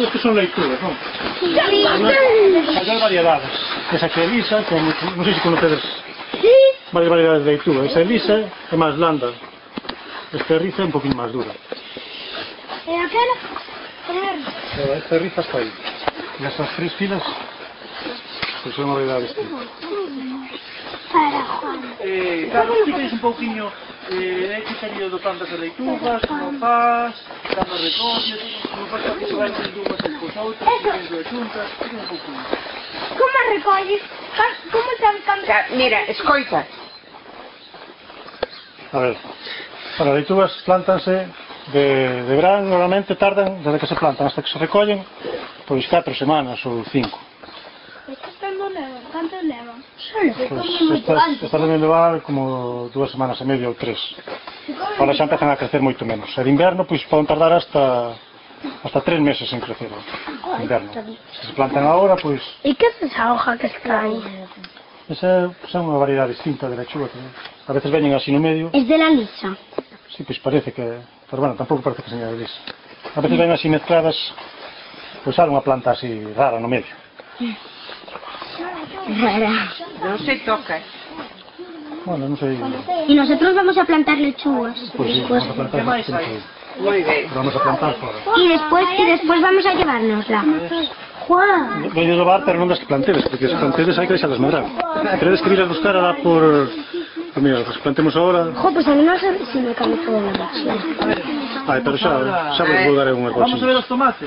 que son leitugas, non? Hai variedades. Esa que é lisa, que non sei se conocedes varias variedades de leituga. Esa é lisa, é máis blanda. Esta é riza, é un poquinho máis dura. E aquela? Esta é riza está aí. E estas tres filas, pois é unha variedade distinta. Para Juan. Claro, explícanos un pouquinho que período plantas as leitugas, como faz, cando recolles, como faz para que se vayan dando unhas entre os outros, dentro de xuntas, explícanos un pouquinho. Como recolles? Como sabes cando? Mira, escoita. A ver, para as leitugas plantanse de verán, normalmente tardan, desde que se plantan hasta que se recollen, pois 4 semanas ou 5. Cantos levan? Pois estas deben levar como 2 semanas e media ou 3. Ahora xa empezan a crecer moito menos. E de inverno, pois poden tardar hasta 3 meses en crecer. De inverno. Se se plantan agora, pois... E que é esa hoja que extraña? Esa é unha variedade distinta de lechuga que a veces veñen así no medio. Es de la lisa. Sí, pois parece que... Pero bueno, tampouco parece que seña de lisa. A veces ven así mezcladas, pois sale unha planta así rara no medio. Rara. No se toca. Bueno, non sei... Y nosotros vamos a plantar lechugas. Pois sí, vamos a plantar más tiempo. Muy bien. Vamos a plantar fora. Y después vamos a llevárnosla. Juan. Voy a llevar, pero non das que plantedes, porque se plantedes hai que deixar desmedrar. Teredes que vir a buscar a dar por... Pues mira, os plantemos agora... Jo, pues a mí no sé si me cabe todo la mochila. Ai, pero xa vos vou dar un ergo. Vamos a ver os tomates.